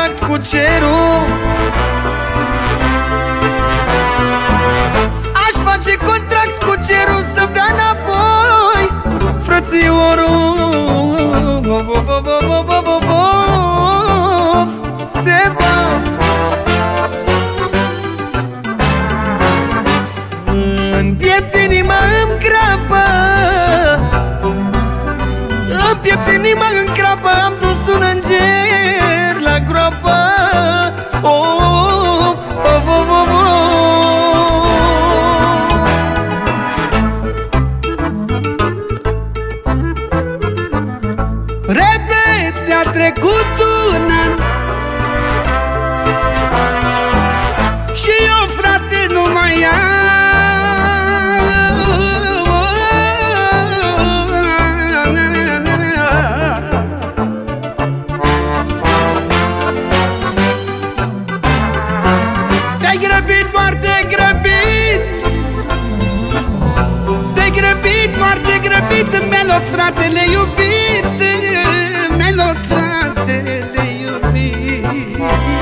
contract cu cerul. Aș face contract cu cerul să-mi dea înapoi frățiorul. Seba, în piept inima îmi crapă, în piept inima îmi crapă. Am dus un înger la groapă. Repede a trecut un an și eu, frate, nu mai am. Te-ai grăbit, foarte grăbit, te-ai grăbit, foarte grăbit. Melot, fratele iubit, Melot, fratele iubit.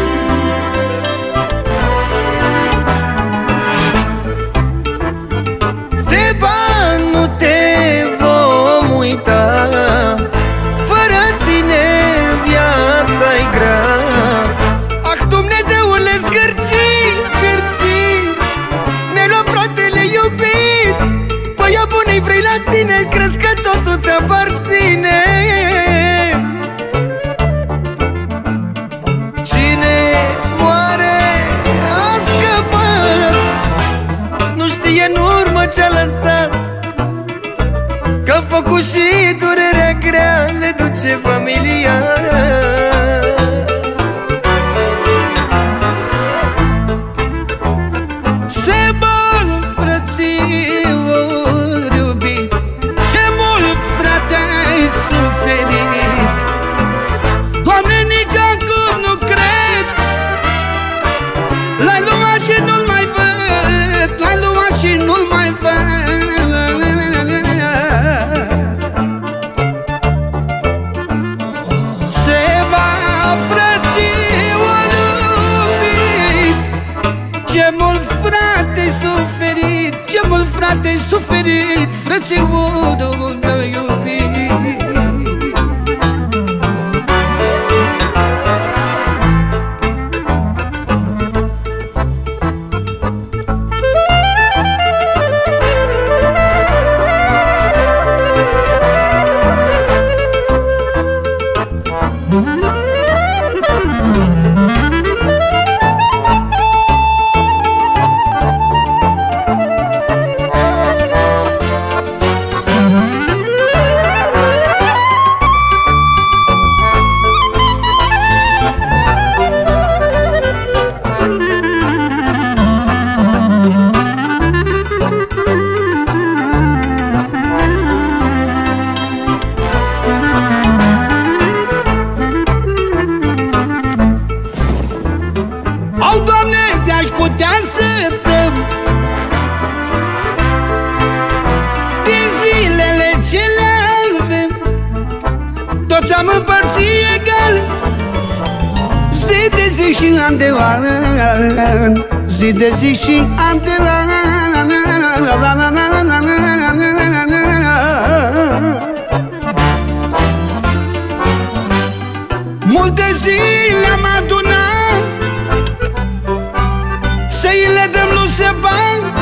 Seba, nu te vom uita, fără tine viața-i grea. Ah, Dumnezeule, zgârcii, zgârcii, Nelo, fratele iubit. Păia bunii, vrei la tine, crezi că totul ți-aparține. Cine moare a scăpat, nu știe în urmă ce-a lăsat, că focul și durerea grea le duce familia. Seba, frățior iubit, ce mult, frate, ai suferit. Doamne, nici acum nu cred, l-ai luat și nu-l mai văd, l-ai luat și nu-l mai văd. Seba, frățior iubit, ce mult, frate, ai suferit, ce mult, frate, ai suferit, frățiorul meu iubit. Au, Doamne, de-aș putea să dăm din zilele ce le avem, toți am împărțit egal, zi de zi și an de an, zi de zi și an de an. Multe zile am adunat să-i le dăm lui Seba.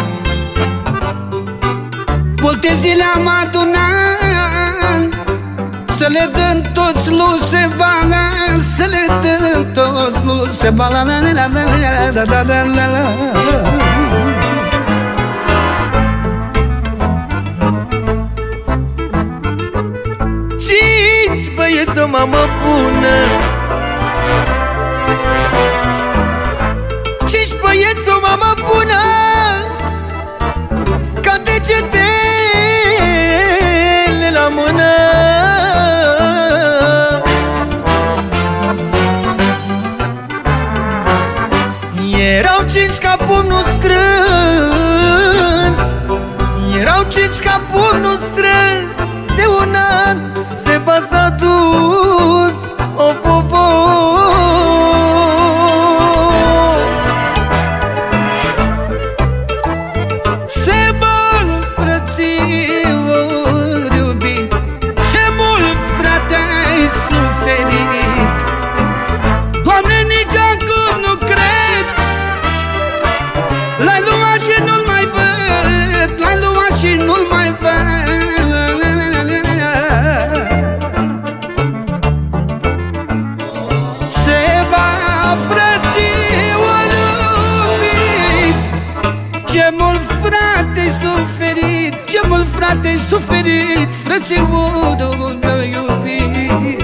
Multe zile am adunat să le dăm toți lui Seba, să le dăm toți lui Seba. Cinci băieți de o mamă bună, cinci băieți de o mamă bună, ca degetele la mână. Erau cinci ca pumnul strâns, erau cinci ca pumnul strâns. De un an Seba s-a dus, of, of, of. de suferit, frățiorul meu iubit.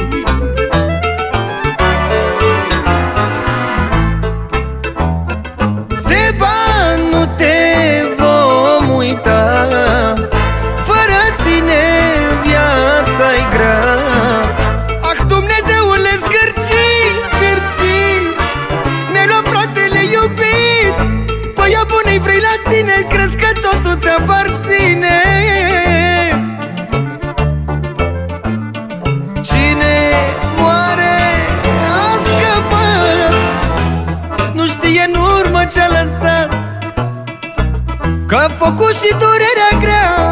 Zeba, nu te vom uita, fără tine viața-i grea. Ah, Dumnezeule, zgârcii, zgârcii, ne luăm fratele iubit. Păia bunei, vrei la tine, crezi că totul ți-aparține. Cine moare a scăpat, nu știe în urmă ce-a lăsat, că a făcut și durerea grea.